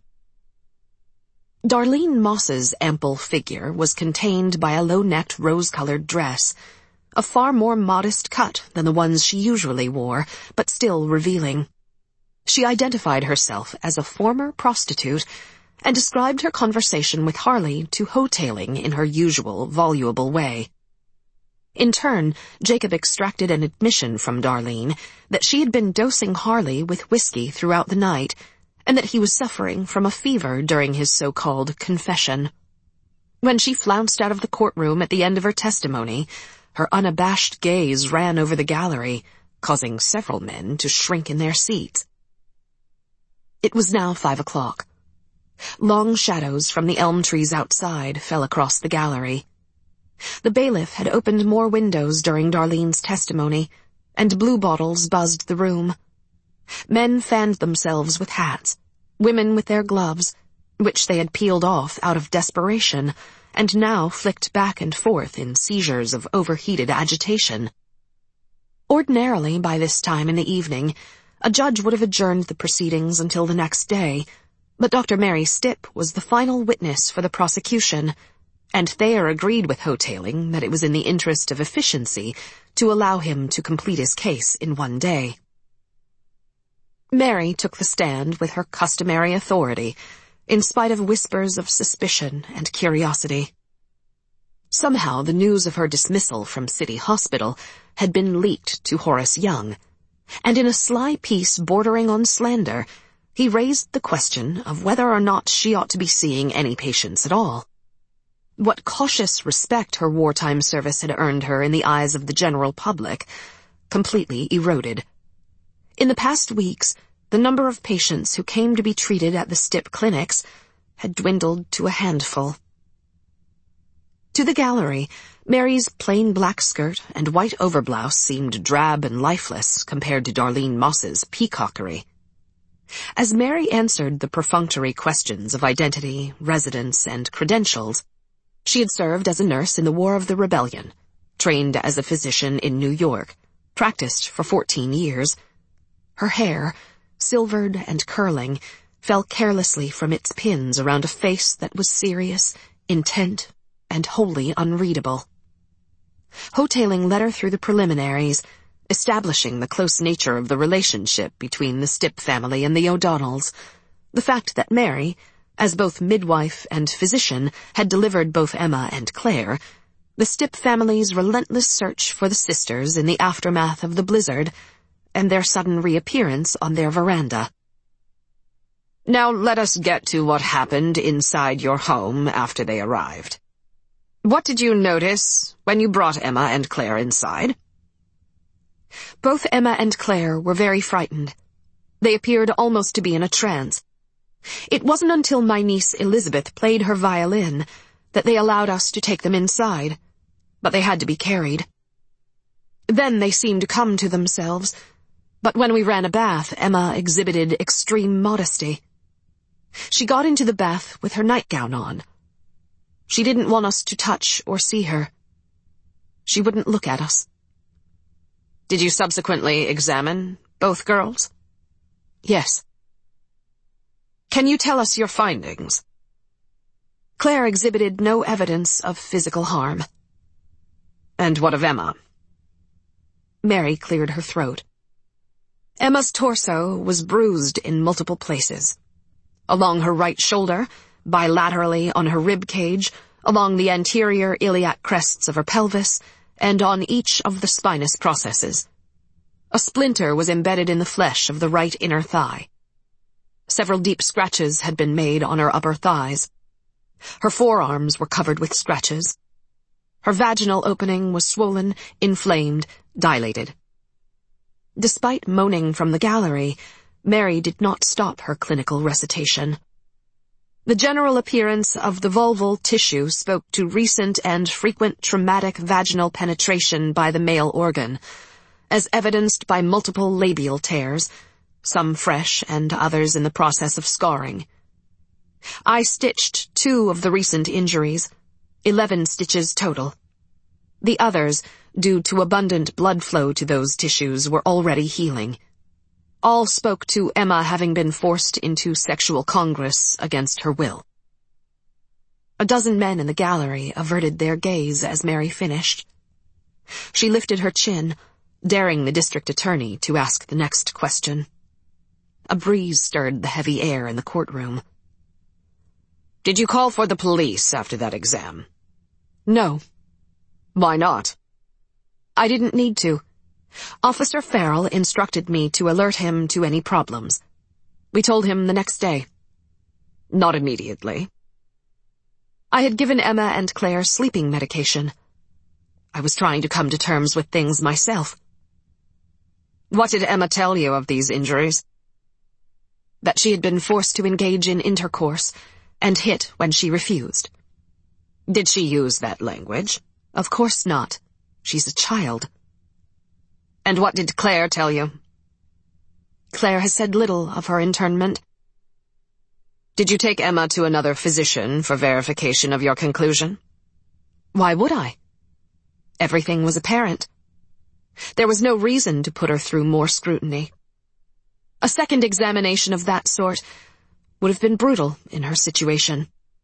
Darlene Moss's ample figure was contained by a low-necked rose-colored dress, a far more modest cut than the ones she usually wore, but still revealing. She identified herself as a former prostitute and described her conversation with Harley to Hotaling in her usual voluble way. In turn, Jacob extracted an admission from Darlene that she had been dosing Harley with whiskey throughout the night, and that he was suffering from a fever during his so-called confession. When she flounced out of the courtroom at the end of her testimony, her unabashed gaze ran over the gallery, causing several men to shrink in their seats. It was now 5 o'clock. Long shadows from the elm trees outside fell across the gallery. The bailiff had opened more windows during Darlene's testimony, and blue bottles buzzed the room. Men fanned themselves with hats, women with their gloves, which they had peeled off out of desperation, and now flicked back and forth in seizures of overheated agitation. Ordinarily, by this time in the evening, a judge would have adjourned the proceedings until the next day, but Dr. Mary Stipp was the final witness for the prosecution, and Thayer agreed with Hotaling that it was in the interest of efficiency to allow him to complete his case in one day. Mary took the stand with her customary authority, in spite of whispers of suspicion and curiosity. Somehow the news of her dismissal from City Hospital had been leaked to Horace Young, and in a sly piece bordering on slander, he raised the question of whether or not she ought to be seeing any patients at all. What cautious respect her wartime service had earned her in the eyes of the general public completely eroded. In the past weeks, the number of patients who came to be treated at the Stipp clinics had dwindled to a handful. To the gallery, Mary's plain black skirt and white overblouse seemed drab and lifeless compared to Darlene Moss's peacockery. As Mary answered the perfunctory questions of identity, residence, and credentials, she had served as a nurse in the War of the Rebellion, trained as a physician in New York, practiced for 14 years. Her hair, silvered and curling, fell carelessly from its pins around a face that was serious, intent, and wholly unreadable. Hotaling led her through the preliminaries, establishing the close nature of the relationship between the Stipp family and the O'Donnells, the fact that Mary, as both midwife and physician, had delivered both Emma and Claire, the Stipp family's relentless search for the sisters in the aftermath of the blizzard, and their sudden reappearance on their veranda. Now let us get to what happened inside your home after they arrived. What did you notice when you brought Emma and Claire inside? Both Emma and Claire were very frightened. They appeared almost to be in a trance. It wasn't until my niece Elizabeth played her violin that they allowed us to take them inside, but they had to be carried. Then they seemed to come to themselves, but when we ran a bath, Emma exhibited extreme modesty. She got into the bath with her nightgown on. She didn't want us to touch or see her. She wouldn't look at us. Did you subsequently examine both girls? Yes. Can you tell us your findings? Claire exhibited no evidence of physical harm. And what of Emma? Mary cleared her throat. Emma's torso was bruised in multiple places. Along her right shoulder, bilaterally on her rib cage, along the anterior iliac crests of her pelvis, and on each of the spinous processes. A splinter was embedded in the flesh of the right inner thigh. Several deep scratches had been made on her upper thighs. Her forearms were covered with scratches. Her vaginal opening was swollen, inflamed, dilated. Despite moaning from the gallery, Mary did not stop her clinical recitation. The general appearance of the vulval tissue spoke to recent and frequent traumatic vaginal penetration by the male organ, as evidenced by multiple labial tears, some fresh and others in the process of scarring. I stitched 2 of the recent injuries, 11 stitches total. The others, due to abundant blood flow to those tissues, were already healing. All spoke to Emma having been forced into sexual congress against her will. A dozen men in the gallery averted their gaze as Mary finished. She lifted her chin, daring the district attorney to ask the next question. A breeze stirred the heavy air in the courtroom. Did you call for the police after that exam? No. Why not? I didn't need to. Officer Farrell instructed me to alert him to any problems. We told him the next day. Not immediately. I had given Emma and Claire sleeping medication. I was trying to come to terms with things myself. What did Emma tell you of these injuries? That she had been forced to engage in intercourse and hit when she refused. Did she use that language? Of course not. She's a child. And what did Claire tell you? Claire has said little of her internment. Did you take Emma to another physician for verification of your conclusion? Why would I? Everything was apparent. There was no reason to put her through more scrutiny. A second examination of that sort would have been brutal in her situation.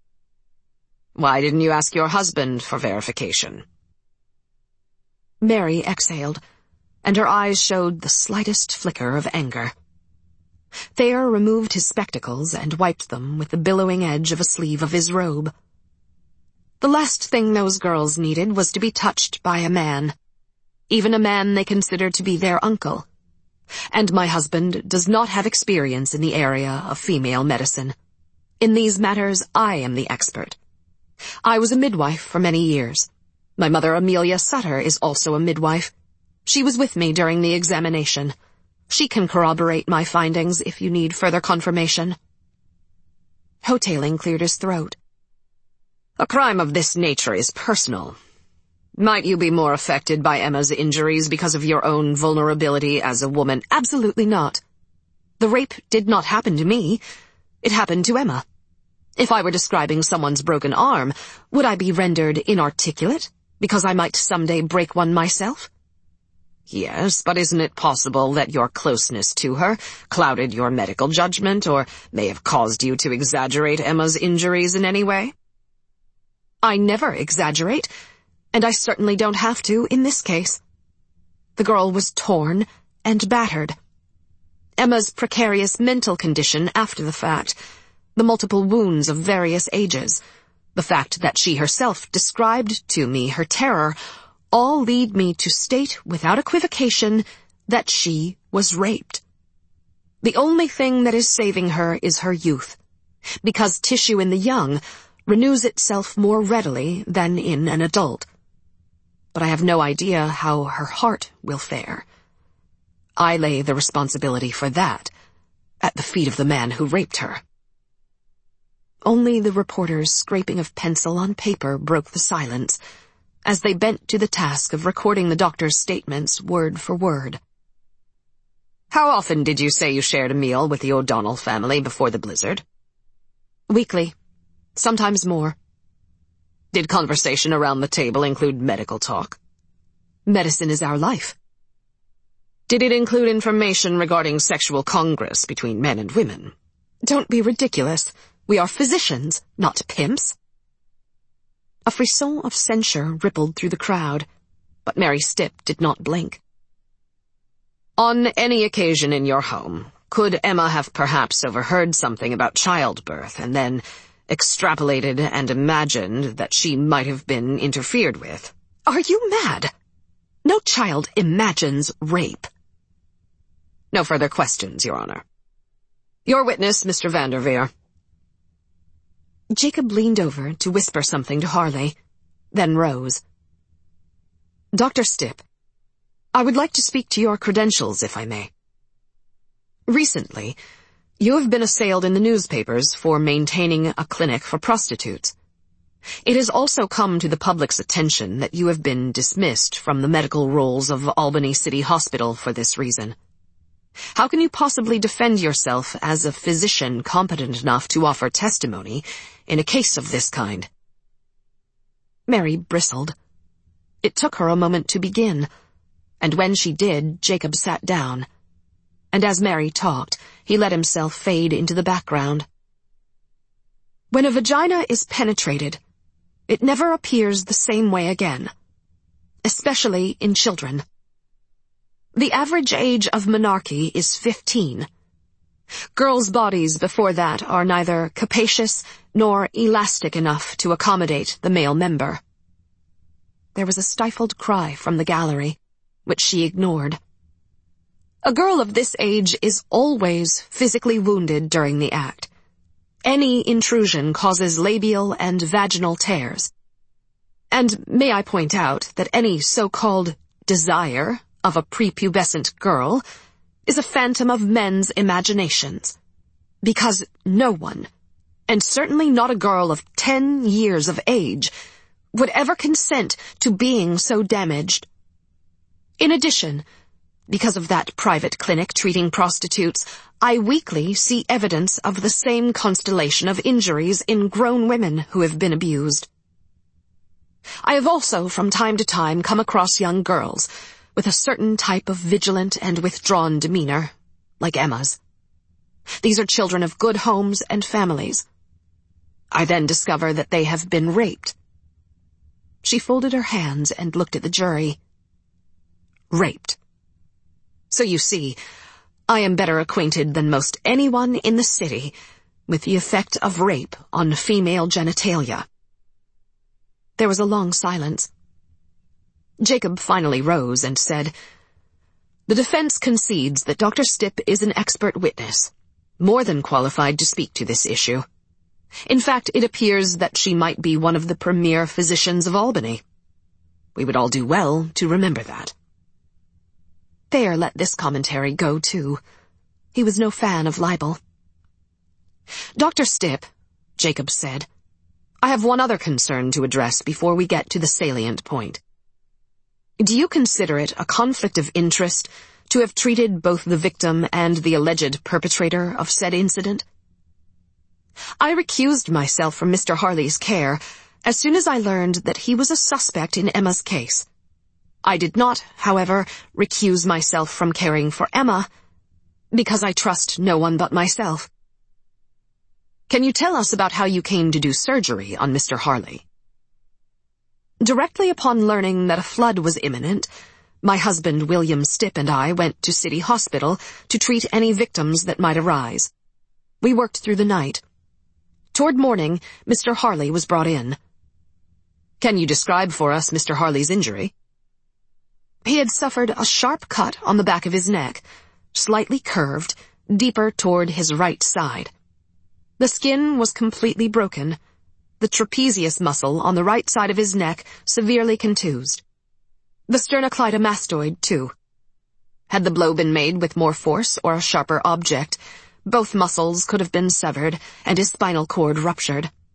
Why didn't you ask your husband for verification? Mary exhaled, and her eyes showed the slightest flicker of anger. Thayer removed his spectacles and wiped them with the billowing edge of a sleeve of his robe. The last thing those girls needed was to be touched by a man, even a man they considered to be their uncle. And my husband does not have experience in the area of female medicine. In these matters, I am the expert. I was a midwife for many years. My mother, Amelia Sutter, is also a midwife. She was with me during the examination. She can corroborate my findings if you need further confirmation. Hotaling cleared his throat. A crime of this nature is personal. Might you be more affected by Emma's injuries because of your own vulnerability as a woman? Absolutely not. The rape did not happen to me. It happened to Emma. If I were describing someone's broken arm, would I be rendered inarticulate because I might someday break one myself? Yes, but isn't it possible that your closeness to her clouded your medical judgment or may have caused you to exaggerate Emma's injuries in any way? I never exaggerate, and I certainly don't have to in this case. The girl was torn and battered. Emma's precarious mental condition after the fact, the multiple wounds of various ages, the fact that she herself described to me her terror, all lead me to state without equivocation that she was raped. The only thing that is saving her is her youth, because tissue in the young renews itself more readily than in an adult. But I have no idea how her heart will fare, I lay the responsibility for that at the feet of the man who raped her." Only the reporter's scraping of pencil on paper broke the silence, as they bent to the task of recording the doctor's statements word for word. "How often did you say you shared a meal with the O'Donnell family before the blizzard?" "Weekly. Sometimes more." "Did conversation around the table include medical talk?" "Medicine is our life." "Did it include information regarding sexual congress between men and women?" "Don't be ridiculous. We are physicians, not pimps." A frisson of censure rippled through the crowd, but Mary Stipp did not blink. "On any occasion in your home, could Emma have perhaps overheard something about childbirth and then extrapolated and imagined that she might have been interfered with?" "Are you mad? No child imagines rape." "No further questions, Your Honor. Your witness, Mr. Vanderveer." Jacob leaned over to whisper something to Harley, then rose. "Dr. Stipp, I would like to speak to your credentials, if I may. Recently, you have been assailed in the newspapers for maintaining a clinic for prostitutes. It has also come to the public's attention that you have been dismissed from the medical rolls of Albany City Hospital for this reason. How can you possibly defend yourself as a physician competent enough to offer testimony in a case of this kind?" Mary bristled. It took her a moment to begin, and when she did, Jacob sat down. And as Mary talked, he let himself fade into the background. "When a vagina is penetrated, it never appears the same way again, especially in children. The average age of menarche is 15. Girls' bodies before that are neither capacious nor elastic enough to accommodate the male member." There was a stifled cry from the gallery, which she ignored. "A girl of this age is always physically wounded during the act. Any intrusion causes labial and vaginal tears. And may I point out that any so-called desire of a prepubescent girl is a phantom of men's imaginations, because no one, and certainly not a girl of 10 years of age, would ever consent to being so damaged. In addition, because of that private clinic treating prostitutes, I weekly see evidence of the same constellation of injuries in grown women who have been abused. I have also from time to time come across young girls with a certain type of vigilant and withdrawn demeanor, like Emma's. These are children of good homes and families. I then discover that they have been raped." She folded her hands and looked at the jury. "Raped. So you see, I am better acquainted than most anyone in the city with the effect of rape on female genitalia." There was a long silence. Jacob finally rose and said, "The defense concedes that Dr. Stipp is an expert witness, more than qualified to speak to this issue. In fact, it appears that she might be one of the premier physicians of Albany. We would all do well to remember that." Thayer let this commentary go, too. He was no fan of libel. "Dr. Stipp," Jacob said, "I have one other concern to address before we get to the salient point. Do you consider it a conflict of interest to have treated both the victim and the alleged perpetrator of said incident?" "I recused myself from Mr. Harley's care as soon as I learned that he was a suspect in Emma's case. I did not, however, recuse myself from caring for Emma, because I trust no one but myself." "Can you tell us about how you came to do surgery on Mr. Harley?" "Directly upon learning that a flood was imminent, my husband William Stipp and I went to City Hospital to treat any victims that might arise. We worked through the night. Toward morning, Mr. Harley was brought in." "Can you describe for us Mr. Harley's injury?" "He had suffered a sharp cut on the back of his neck, slightly curved, deeper toward his right side. The skin was completely broken, the trapezius muscle on the right side of his neck severely contused. The sternocleidomastoid, too. Had the blow been made with more force or a sharper object, both muscles could have been severed and his spinal cord ruptured.